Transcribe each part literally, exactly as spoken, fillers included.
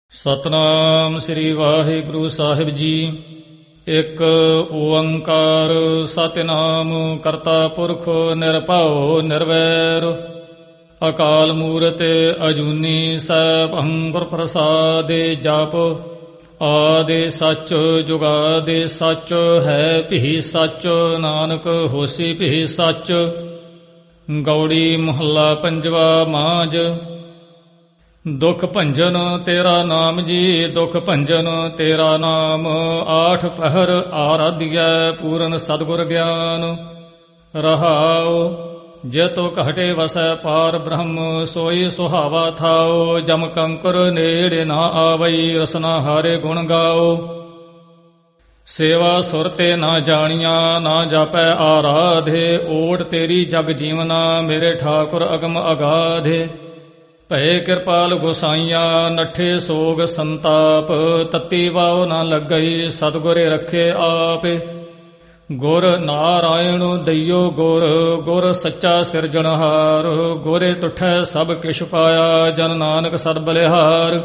ਸਤਨਾਮ ਸ੍ਰੀ ਵਾਹਿਗੁਰੂ ਸਾਹਿਬ ਜੀ। ਇੱਕ ਓੰਕਾਰ ਸਤਿਨਾਮ ਕਰਤਾ ਪੁਰਖ ਨਿਰਭਉ ਨਿਰਵੈਰ ਅਕਾਲ ਮੂਰਤ ਅਜੂਨੀ ਸੈਭੰ ਗੁਰ ਪ੍ਰਸਾਦਿ ਜਪ ਆਦਿ ਸੱਚ ਜੁਗਾਦਿ ਸੱਚ ਹੈ ਭੀ ਸੱਚ ਨਾਨਕ ਹੋਸੀ ਭੀ ਸੱਚ। ਗੌੜੀ ਮਹੱਲਾ ਪੰਜਵਾ। ਮਾਝ। ਦੁਖ ਭੰਜਨ ਤੇਰਾ ਨਾਮ ਜੀ, ਦੁਖ ਭੰਜਨ ਤੇਰਾ ਨਾਮ। ਆਠ ਪਹਿਰ ਆਰਾਧਿਐ ਪੂਰਨ ਸਤਿਗੁਰ ਗਿਆਨ। ਰਹਾਉ ਜੇਤੋ ਘਟੇ ਵਸੈ ਪਾਰ ਬ੍ਰਹਮ, ਸੋਈ ਸੁਹਾਵਾ ਥਾਉ। ਜਮ ਕੰਕਰ ਨੇੜੇ ਨਾ ਆਵਈ, ਰਸਨਾ ਹਾਰੇ ਗੁਣ ਗਾਓ। ਸੇਵਾ ਸੁਰ ਤੇ ਨਾ ਜਾਣੀਆਂ, ਨਾ ਜਾਪੈ ਆਰਾਧੇ। ਓਟ ਤੇਰੀ ਜਗ ਜੀਵਨਾ, ਮੇਰੇ ਠਾਕੁਰ ਅਗਮ ਅਗਾਧੇ। ਭਏ ਕਿਰਪਾਲ ਗੋਸਾਈਆਂ, ਨੱਠੇ ਸੋਗ ਸੰਤਾਪ। ਤਤੀ ਵਾਉ ਨਾ ਲੱਗਈ, ਸਤਿਗੁਰੇ ਰੱਖੇ ਆਪੇ। ਗੁਰ ਨਾਰਾਇਣ ਦਈਓ ਗੁਰ, ਗੁਰ ਸੱਚਾ ਸਿਰਜਣਹਾਰ। ਗੋਰੇ ਤੁਠੈ ਸਭ ਕਿਛ ਪਾਇਆ, ਜਨ ਨਾਨਕ ਸਦ ਬਲਿਹਾਰ।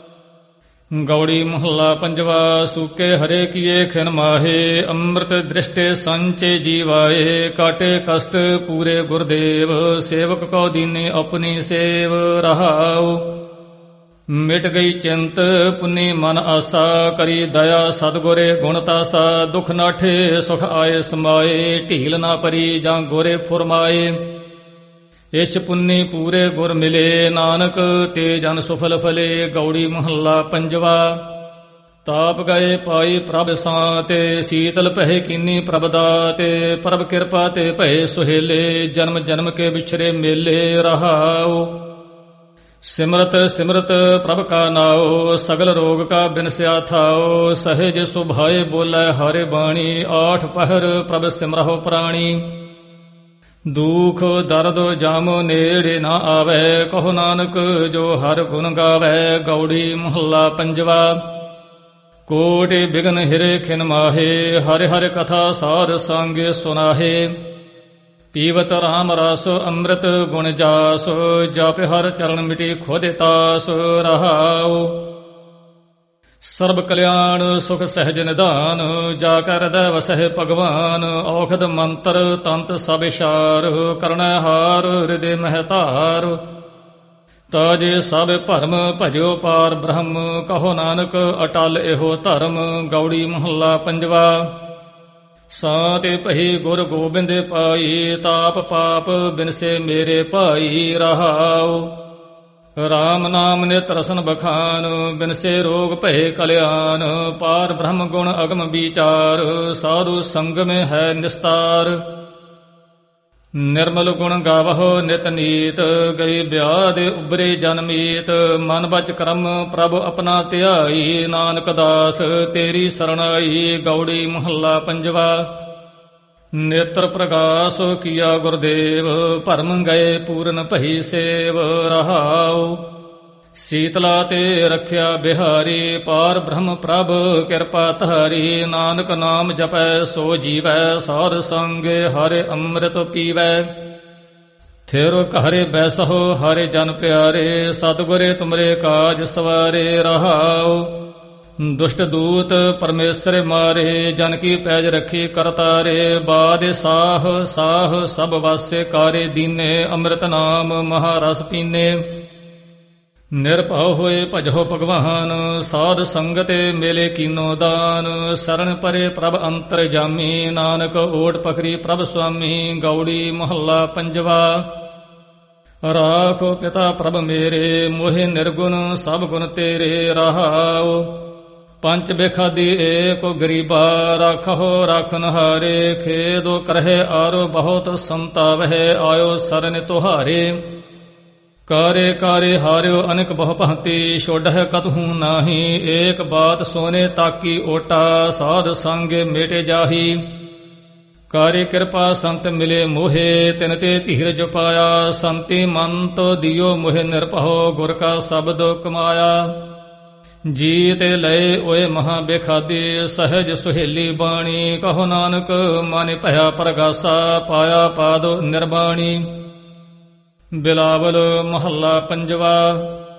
ਗੌੜੀ ਮਹੱਲਾ ਪੰਜਵਾ। ਸੂਕੇ ਹਰੇ ਕੀਏ ਖਿਨ ਮਾਹੇ, ਅੰਮ੍ਰਿਤ ਦ੍ਰਿਸ਼ਟੇ ਸੰਚੇ ਜੀਵਾਏ। ਕਾਟੇ ਕਸ਼ਟ ਪੂਰੇ ਗੁਰਦੇਵ, ਸੇਵਕ ਕਉ ਦੀਨੇ ਆਪਣੀ ਸੇਵ। ਰਹਾਉ ਮਿਟ ਗਈ ਚਿੰਤ ਪੁੰਨੀ ਮਨ ਆਸਾ, ਕਰੀ ਦਇਆ ਸਤਿਗੁਰੇ ਗੁਣ ਤਾਸਾ। ਦੁਖ ਨਾਠੇ ਸੁਖ ਆਏ ਸਮਾਏ, ਢੀਲ ਨਾ ਪਰੀ ਜਾਂ ਗੋਰੇ ਫੁਰਮਾਏ। ਇਛ ਪੁੰਨੀ ਪੂਰੇ ਗੁਰ ਮਿਲੇ, ਨਾਨਕ ਤੇ ਜਨ ਸੁਫਲ ਫਲੇ। ਗੌੜੀ ਮਹੱਲਾ ਪੰਜਵਾ। ਤਾਪ ਗਏ ਪਾਈ ਪ੍ਰਭ ਸਾਤੇ, ਸੀਤਲ ਪਹਿ ਕੀਨੀ ਪ੍ਰਭ ਦਾਤੇ। ਪ੍ਰਭ ਕਿਰਪਾ ਤੇ ਭਏ ਸੁਹੇਲੇ, ਜਨਮ ਜਨਮ ਕੇ ਵਿਛਰੇ ਮੇਲੇ। ਰਹਾਉ ਸਿਮਰਤ ਸਿਮਰਤ ਪ੍ਰਭ ਕਾ ਨਾਉ, ਸਗਲ ਰੋਗ ਕਾ ਬਿਨਸਿਆ ਥਾਉ। ਸਹਿਜ ਸੁਭਾਏ ਬੋਲੇ ਹਰਿ ਬਾਣੀ, ਆਠ ਪਹਿਰ ਪ੍ਰਭ ਸਿਮਰਹੁ ਪ੍ਰਾਣੀ। ਦੁਖ ਦਰਦ ਜਮ ਨੇੜੇ ਨਾ ਆਵੈ, ਕਹੋ ਨਾਨਕ ਜੋ ਹਰ ਗੁਣ ਗਾਵੈ। ਗੌੜੀ ਮਹੱਲਾ ਪੰਜਵਾ। ਕੋਟਿ ਬਿਗਨ ਹਿਰੇ ਖਿਨ ਮਾਹੇ, ਹਰਿ ਹਰਿ ਕਥਾ ਸਾਰ ਸੰਗ ਸੁਨਾਹੇ। ਪੀਵਤ ਰਾਮ ਰਸ ਅੰਮ੍ਰਿਤ ਗੁਣ ਜਾਸ, ਜਪ ਹਰ ਚਰਨ ਮਿਟੀ ਖੋਦੇ ਤਾਸ। ਰਹਾਉ ਸਰਬ ਕਲਿਆਣ ਸੁਖ ਸਹਿਜ ਨਿਧਾਨ, ਜਾ ਕਰ ਹਿਰਦੈ ਵਸਹਿ ਭਗਵਾਨ। ਔਖਦ ਮੰਤਰ ਤੰਤ ਸਭ ਇਸ਼ਾਰ, ਕਰਨੈ ਹਾਰ ਹਿਰਦੇ ਮਹਿ ਧਾਰ। ਤਾਜੇ ਸਭ ਭਰਮ ਭਜਿਓ ਪਾਰ ਬ੍ਰਹਮ, ਕਹੋ ਨਾਨਕ ਅਟਲ ਇਹੋ ਧਰਮ। ਗੌੜੀ ਮਹੱਲਾ ਪੰਜਵਾ। ਸਾਤੇ ਭਈ ਗੁਰ ਗੋਬਿੰਦ ਪਾਈ, ਤਾਪ ਪਾਪ ਬਿਨਸੇ ਮੇਰੇ ਭਾਈ। ਰਹਾਉ ਰਾਮ ਨਾਮ ਨਿਤ ਰਸਨ ਬਖਾਨ, ਬਿਨਸੇ ਰੋਗ ਭਏ ਕਲਿਆਣ। ਪਾਰ ਬ੍ਰਹਮ ਗੁਣ ਅਗਮ ਵਿਚਾਰ, ਸਾਧੂ ਸੰਗ ਮੇ ਹੈ ਨਿਸਤਾਰ। ਨਿਰਮਲ ਗੁਣ ਗਾਵਹੁ ਨਿਤ ਨੀਤ, ਗਈ ਵਿਆਧ ਉਬਰੇ ਜਨਮੀਤ। ਮਨ ਬਚ ਕਰਮ ਪ੍ਰਭ ਆਪਣਾ ਧਿਆਈ, ਨਾਨਕ ਦਾਸ ਤੇਰੀ ਸਰਣਾਈ। ਗੌੜੀ ਮਹੱਲਾ ਪੰਜਵਾ। ਨੇਤਰ ਪ੍ਰਗਾਸ ਕੀਆ ਗੁਰਦੇਵ, ਭਰਮ ਗਏ ਪੂਰਨ ਭਈ ਸੇਵ। ਰਹਾਉ ਸੀਤਲਾ ਤੇ ਰੱਖਿਆ ਬਿਹਾਰੀ, ਪਾਰ ਬ੍ਰਹਮ ਪ੍ਰਭ ਕਿਰਪਾ ਧਾਰੀ। ਨਾਨਕ ਨਾਮ ਜਪੈ ਸੋ ਜੀਵੈ, ਸਾਧ ਸੰਗ ਹਰਿ ਅੰਮ੍ਰਿਤ ਪੀਵੈ। ਥਿਰ ਘਰੇ ਬੈਸਹੁ ਹਰਿ ਜਨ ਪਿਆਰੇ, ਸਤਿਗੁਰੇ ਤੁਮਰੇ ਕਾਜ ਸਵਾਰੇ। ਰਹਾਉ ਦੁਸ਼ਟ ਦੂਤ ਪਰਮੇਸ਼ਰ ਮਾਰੇ, ਜਨ ਕੀ ਪੈਜ ਰੱਖੀ ਕਰਤਾਰੇ। ਬਾਦ ਸਾਹ ਸਾਹ ਸਭ ਵਾਸੇ ਕਾਰੇ ਦੀਨੇ, ਅੰਮ੍ਰਿਤ ਨਾਮ ਮਹਾਰਸ ਪੀਨੇ। ਨਿਰਭਉ ਹੋਏ ਭਜਹੁ ਭਗਵਾਨ, ਸਾਧ ਸੰਗਤੇ ਮੇਲੇ ਕੀਨੋ ਦਾਨ। ਸਰਣ ਪਰੇ ਪ੍ਰਭ ਅੰਤਰ ਜਾਮੀ, ਨਾਨਕ ਓਟ ਪਕਰੀ ਪ੍ਰਭ ਸੁਆਮੀ। ਗੌੜੀ ਮਹੱਲਾ ਪੰਜਵਾ। ਰਾਖੋ ਪਿਤਾ ਪ੍ਰਭ ਮੇਰੇ, ਮੋਹਿ ਨਿਰਗੁਣ ਸਭ ਗੁਣ ਤੇਰੇ। ਰਹਾਉ ਪੰਚ ਬੇਖਾਦੀ ਏਕ ਗਰੀਬਾ, ਰਾਖਹੁ ਰਾਖਨ ਹਾਰੇ। ਖੇਦੋ ਕਰਹਿ ਆਰੋ ਬਹੁਤ ਸੰਤਾਵਹਿ, ਆਇਓ ਸਰਨ ਤੁਹਾਰੇ। ਕਾਰੇ ਕਾਰੇ ਹਾਰਿਓ ਅਨੇਕ ਬਹੁ ਭਾਂਤੀ, ਛੋਡਹਿ ਕਤਹੂ ਨਾਹੀ। ਏਕ ਬਾਤ ਸੋਨੇ ਤਾਕੀ ਓਟਾ, ਸਾਧ ਸੰਗ ਮੇਟੇ ਜਾਹੀ। ਕਾਰੇ ਕਿਰਪਾ ਸੰਤ ਮਿਲੇ ਮੋਹੇ, ਤਿਨ ਤੇ ਧੀਰਜ ਪਾਇਆ। ਸੰਤੀ ਮੰਤ ਦਿਓ ਮੋਹਿ ਨਿਰਭਉ, ਗੁਰ ਕਾ ਸ਼ਬਦ ਕਮਾਇਆ। ਜੀ ਤੇ ਲਏ ਓਏ ਮਹਾ ਬੇਖਾਦੀ, ਸਹਿਜ ਸੁਹੇਲੀ ਬਾਣੀ। ਕਹੋ ਨਾਨਕ ਮਨ ਭਇਆ ਪ੍ਰਗਾਸਾ, ਪਾਇਆ ਪਾਦ ਨਿਰਬਾਣੀ। ਬਿਲਾਵਲ ਮਹੱਲਾ ਪੰਜਵਾ।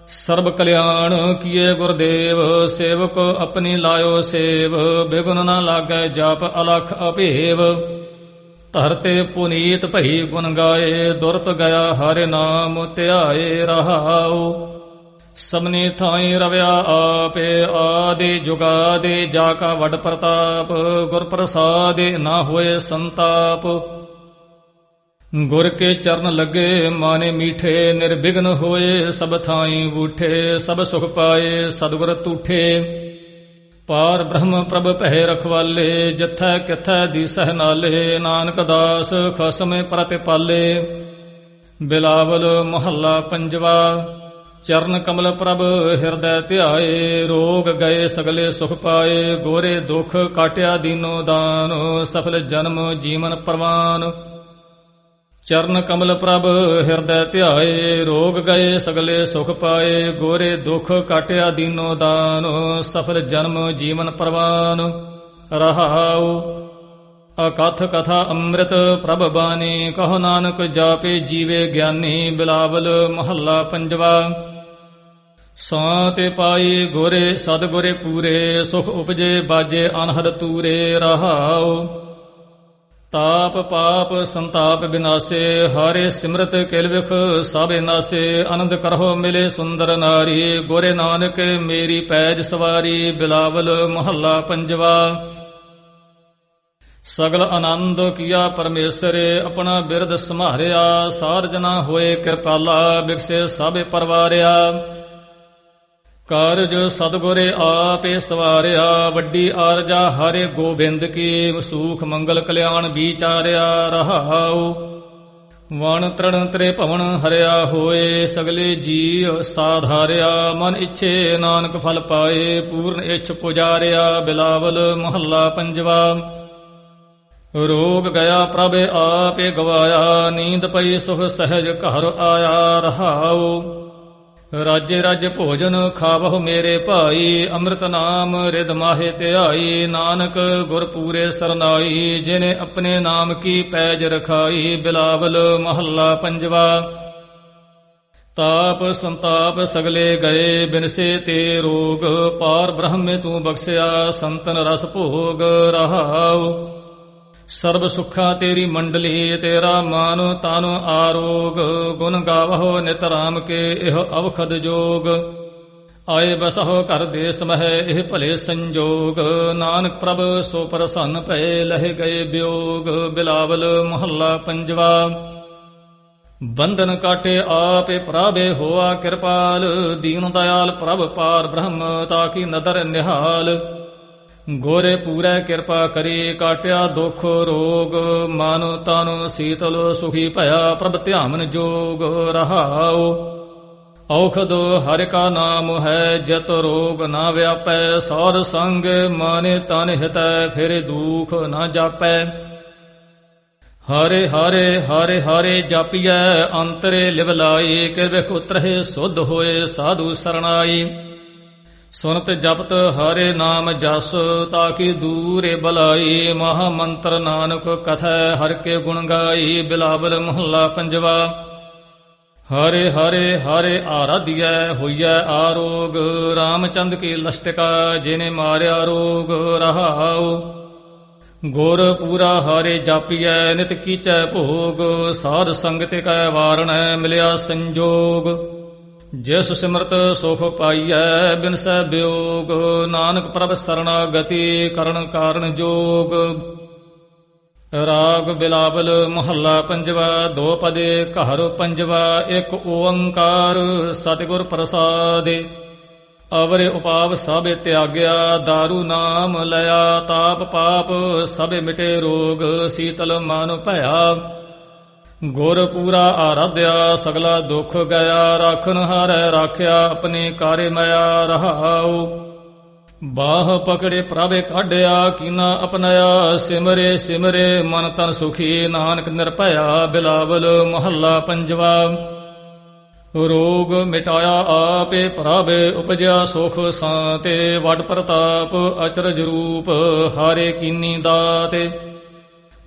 ਸਰਬ ਕਲਿਆਣ ਕੀਏ ਗੁਰਦੇਵ, ਸੇਵਕ ਆਪਣੀ ਲਾਇਓ ਸੇਵ, ਬਿਗੁਨ ਨ ਲਾਗੈ ਜਪ ਅਲਖ ਅਭੇਵ। ਧਰਤੇ ਪੁਨੀਤ ਭਈ ਗੁਣ ਗਾਏ, ਦੁਰਤ ਗਿਆ ਹਰਿ ਨਾਮ ਧਿਆਏ ਰਹਾਉ। ਸਭਨੀ ਥਾਈ ਰਵਿਆ ਆਪੇ, ਆਦਿ ਜੁਗਾਦਿ ਜਾ ਕਾ ਵੱਡ ਪ੍ਰਤਾਪ, ਗੁਰ ਪ੍ਰਸਾਦਿ ਨਾ ਹੋਏ ਸੰਤਾਪ। ਗੁਰ ਕੇ ਚਰਨ ਲੱਗੇ ਮਾਨੇ ਮੀਠੇ, ਨਿਰਵਿਘਨ ਹੋਏ ਸਭ ਥਾਈ ਬੂਠੇ। ਸਭ ਸੁਖ ਪਾਏ ਸਤਿਗੁਰ ਤੂਠੇ, ਪਾਰ ਬ੍ਰਹਮ ਪ੍ਰਭ ਭੈ ਰਖਵਾਲੇ। ਜਿਥੈ ਕਿਥੈ ਦੀਸਹਿ ਨਾਲੇ, ਨਾਨਕ ਦਾਸ ਖਸਮੇ ਪ੍ਰਤਿਪਾਲੇ। ਬਿਲਾਵਲ ਮਹੱਲਾ ਪੰਜਵਾ। ਚਰਨ ਕਮਲ ਪ੍ਰਭ ਹਿਰਦੈ ਧਿਆਏ, ਰੋਗ ਗਏ ਸਗਲੇ ਸੁਖ ਪਾਏ। ਗੋਰੇ ਦੁਖ ਕਾਟਿਆ ਦੀਨੋ ਦਾਨ, ਸਫਲ ਜਨਮ ਜੀਵਨ ਪ੍ਰਵਾਨ। ਚਰਨ ਕਮਲ ਪ੍ਰਭ ਹਿਰਦੈ ਧਿਆਏ, ਰੋਗ ਗਏ ਸਗਲੇ ਸੁਖ ਪਾਏ। ਗੋਰੇ ਦੁਖ ਕਾਟਿਆ ਦੀਨੋ ਦਾਨ, ਸਫਲ ਜਨਮ ਜੀਵਨ ਪ੍ਰਵਾਨ। ਰਹਾਉ ਅਕਥ ਕਥਾ ਅੰਮ੍ਰਿਤ ਪ੍ਰਭ ਬਾਣੀ, ਕਹੋ ਨਾਨਕ ਜਾਪੇ ਜੀਵੇ ਗਿਆਨੀ। ਬਿਲਾਵਲ ਮਹੱਲਾ ਪੰਜਵਾ। ਸਾਂ ਪਾਈ ਗੋਰੇ ਸਤਿਗੁਰੇ ਪੂਰੇ, ਸੁਖ ਉਪਜੇ ਬਾਜੇ ਅਨਹਦ ਤੂਰੇ। ਰਹਾਉ ਤਾਪ ਪਾਪ ਸੰਤਾਪ ਬਿਨਾਸੇ, ਹਾਰੇ ਸਿਮਰਤ ਕਿਲ ਵਿਖ ਸਭੇ ਨਾਸੇ। ਆਨੰਦ ਕਰਹੁ ਮਿਲੇ ਸੁੰਦਰ ਨਾਰੀ, ਗੋਰੇ ਨਾਨਕ ਮੇਰੀ ਪੈਜ ਸਵਾਰੀ। ਬਿਲਾਵਲ ਮਹੱਲਾ ਪੰਜਵਾ। ਸਗਲ ਆਨੰਦ ਕੀਆ ਪਰਮੇਸ਼ਰੇ, ਆਪਣਾ ਬਿਰਦ ਸੰਭਾਰਿਆ। ਸਾਰ ਜਨਾ ਹੋਏ ਕਿਰਪਾਲਾ, ਬਿਗਸੇ ਸਭੇ ਪਰਵਾਰਿਆ। ਕਾਰਜ ਸਤਿਗੁਰੇ ਆਪੇ ਸਵਾਰਿਆ, ਵੱਡੀ ਆਰਜਾ ਹਰੇ ਗੋਬਿੰਦ ਕੀ। ਸੂਖ ਮੰਗਲ ਕਲਿਆਣ ਵਿਚਾਰਿਆ। ਰਹਾਉ ਵਣ ਤ੍ਰਣ ਤ੍ਰੇ ਭਵਨ ਹਰਿਆ ਹੋਏ, ਸਗਲੇ ਜੀਅ ਸਾਧਾਰਿਆ। ਮਨ ਇੱਛੇ ਨਾਨਕ ਫਲ ਪਾਏ, ਪੂਰਨ ਇੱਛ ਪੁਜਾਰਿਆ। ਬਿਲਾਵਲ ਮਹੱਲਾ ਪੰਜਵਾ। ਰੋਗ ਗਿਆ ਪ੍ਰਭ ਆਪੇ ਗਵਾਇਆ, ਨੀਂਦ ਪਈ ਸੁਖ ਸਹਿਜ ਘਰ ਆਇਆ। ਰਹਾਉ ਰਾਜੇ ਰਾਜ ਭੋਜਨ ਖਾਵਹੁ ਮੇਰੇ ਭਾਈ, ਅੰਮ੍ਰਿਤ ਨਾਮ ਰਿਦ ਮਾਹੇ ਧਿਆਈ। ਨਾਨਕ ਗੁਰ ਪੂਰੇ ਸਰਨਾਈ, ਜਿਨੇ ਆਪਣੇ ਨਾਮ ਕੀ ਪੈਜ ਰਖਾਈ। ਬਿਲਾਵਲ ਮਹੱਲਾ ਪੰਜਵਾ। ਤਾਪ ਸੰਤਾਪ ਸਗਲੇ ਗਏ, ਬਿਨਸੇ ਤੇ ਰੋਗ। ਪਾਰ ਬ੍ਰਹਮੇ ਤੂੰ ਬਖਸ਼ਿਆ, ਸੰਤਨ ਰਸ ਭੋਗ। ਰਹਾਉ ਸਰਬ ਸੁੱਖਾ ਤੇਰੀ ਮੰਡਲੀ, ਤੇਰਾ ਮਾਨ ਤਨ ਆਰੋਗ। ਗੁਣ ਗਾਵਹੁ ਨਿਤ ਰਾਮ ਕੇ, ਇਹ ਅਵਖਦ ਜੋਗ। ਆਏ ਬਸਹੁ ਘਰ ਦੇਸ ਮਹਿ, ਇਹ ਭਲੇ ਸੰਜੋਗ। ਨਾਨਕ ਪ੍ਰਭ ਸੋ ਪ੍ਰਸੰਨ ਭਏ, ਲਹਿ ਗਏ ਵਿਯੋਗ। ਬਿਲਾਵਲ ਮਹੱਲਾ ਪੰਜਵਾ। ਬੰਧਨ ਕਾਟੇ ਆਪੇ ਪ੍ਰਭੇ ਹੋਆ ਕਿਰਪਾਲ, ਦੀਨ ਦਇਆਲ ਪ੍ਰਭ ਪਾਰ ਬ੍ਰਹਮ ਤਾਕੀ ਨਦਰ ਨਿਹਾਲ। ਗੋਰੇ ਪੂਰੈ ਕਿਰਪਾ ਕਰੀ, ਕਾਟਿਆ ਦੁਖ ਰੋਗ। ਮਨ ਤਨ ਸੀਤਲ ਸੁਖੀ ਭਇਆ, ਪ੍ਰਭ ਧਿਆਮਨ ਜੋਗ। ਰਹਾਉ ਔਖਦ ਹਰਿ ਕਾ ਨਾਮ ਹੈ, ਜਤ ਰੋਗ ਨਾ ਵਿਆਪੈ। ਸਾਧ ਸੰਗ ਮਾਨੇ ਤਨ ਹਿਤੈ, ਫਿਰ ਦੁਖ ਨਾ ਜਾਪੈ। ਹਰੇ ਹਰੇ ਹਰੇ ਹਰੇ ਜਾਪੀਐ, ਅੰਤਰੇ ਲਿਵ ਲਾਈ। ਕਿਰਵਿਖ ਉਤਰਹਿ ਸੁਧ ਹੋਏ ਸਾਧੂ ਸਰਣਾਈ। ਸੁਨਤ ਜਪਤ ਹਰੇ ਨਾਮ ਜਸ, ਤਾਕੀ ਦੂਰੇ ਬਲਾਈ। ਮਹਾ ਮੰਤਰ ਨਾਨਕ ਕਥੈ, ਹਰਿ ਕੇ ਗੁਣ ਗਾਈ। ਬਿਲਾਵਲ ਮਹੱਲਾ ਪੰਜਵਾ। ਹਰੇ ਹਰੇ ਹਰੇ ਆਰਾਧਿਐ, ਹੋਈਐ ਆਰੋਗ। ਰਾਮਚੰਦ ਕੀ ਲਸ਼ਟਕਾ, ਜਿਨੇ ਮਾਰਿਆ ਰੋਗ। ਰਹਾਉ ਗੁਰ ਪੂਰਾ ਹਰੇ ਜਾਪੀਐ, ਨਿਤ ਕੀਚੈ ਭੋਗ। ਸਾਧ ਸੰਗਤ ਕੈ ਵਾਰਣੈ, ਮਿਲਿਆ ਸੰਜੋਗ। ਜਿਸ ਸਿਮਰਤ ਸੁਖ ਪਾਈਐ, ਬਿਨਸੈ ਵਿਯੋਗ। ਨਾਨਕ ਪ੍ਰਭ ਸਰਣਾਗਤੀ, ਕਰਨ ਕਾਰਨ ਜੋਗ। ਰਾਗ ਬਿਲਾਵਲ ਮਹੱਲਾ ਪੰਜਵਾ। ਦੋ ਪਦੇ ਘਰ ਪੰਜਵਾ। ਇੱਕ ਓੰਕਾਰ ਸਤਿਗੁਰ ਪ੍ਰਸਾਦਿ, ਅਵਰੇ ਉਪਾਵ ਸਭੇ ਤਿਆਗਿਆ। ਦਾਰੂ ਨਾਮ ਲਿਆ, ਤਾਪ ਪਾਪ ਸਭੇ ਮਿਟੇ ਰੋਗ। ਸੀਤਲ ਮਨ ਭਇਆ, ਗੁਰ ਪੂਰਾ ਆਰਾਧਿਆ। ਸਗਲਾ ਦੁਖ ਗਿਆ, ਰਾਖਨ ਹਾਰੈ ਰਾਖਿਆ। ਆਪਣੇ ਕਾਰੇ ਮਾਇਆ। ਰਹਾਉ ਬਾਹ ਪਕੜੇ ਪ੍ਰਭੇ ਕਾਢਿਆ, ਕੀਨਾ ਅਪਨਾਇਆ। ਸਿਮਰੇ ਸਿਮਰੇ ਮਨ ਤਨ ਸੁਖੀ, ਨਾਨਕ ਨਿਰਭਇਆ। ਬਿਲਾਵਲ ਮਹੱਲਾ ਪੰਜਵਾ। ਰੋਗ ਮਿਟਾਇਆ ਆਪੇ ਪ੍ਰਭੇ, ਉਪਜਿਆ ਸੁਖ ਸਾਤੇ। ਵੱਡ ਪ੍ਰਤਾਪ ਅਚਰਜ ਰੂਪ, ਹਾਰੇ ਕੀਨੀ ਦਾਤੇ।